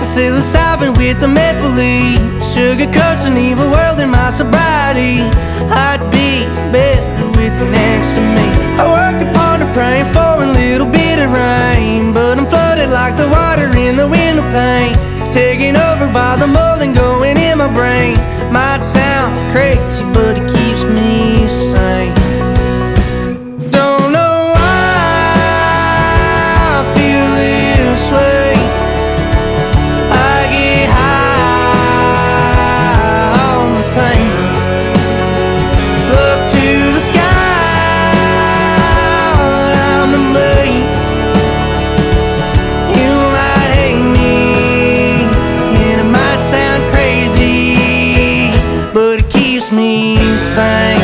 psilocybin with the maple leaf. Sugar coats an evil world in my sobriety. I'd be better with you next to me. I work upon a praying for a little bit of rain, but I'm flooded like the water in the window pane, taking over by the mold and going in my brain. Might sound crazy, but it keeps me sane. Don't know why I feel this way. I get high on the pain. Look to the sky, I'm in late. You might hate me, and it might sound crazy, but it keeps me sane.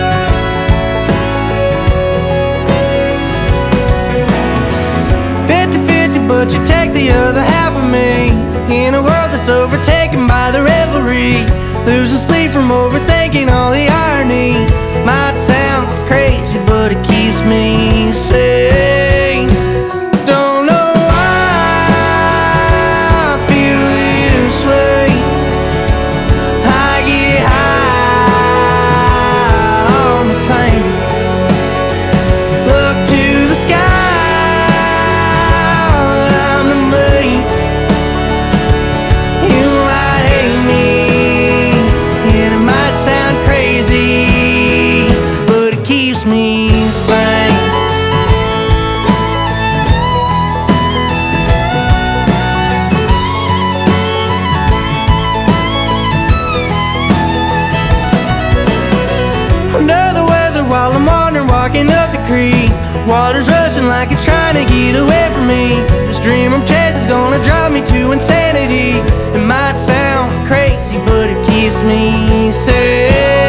50-50, but you take the other half of me. In a world that's overtaken by the revelry, losing sleep from overthinking all the irony. Might sound crazy, but it keeps me sane. Don't know why I feel this way. I get high on the plane. Look to the sky, I'm in late. You might hate me, and it might sound crazy, but it keeps me sane. Under the weather while I'm wandering, walking up the creek. Water's rushing like it's trying to get away from me. This dream I'm chasing's gonna drive me to insanity. It might sound crazy, but it keeps me sane.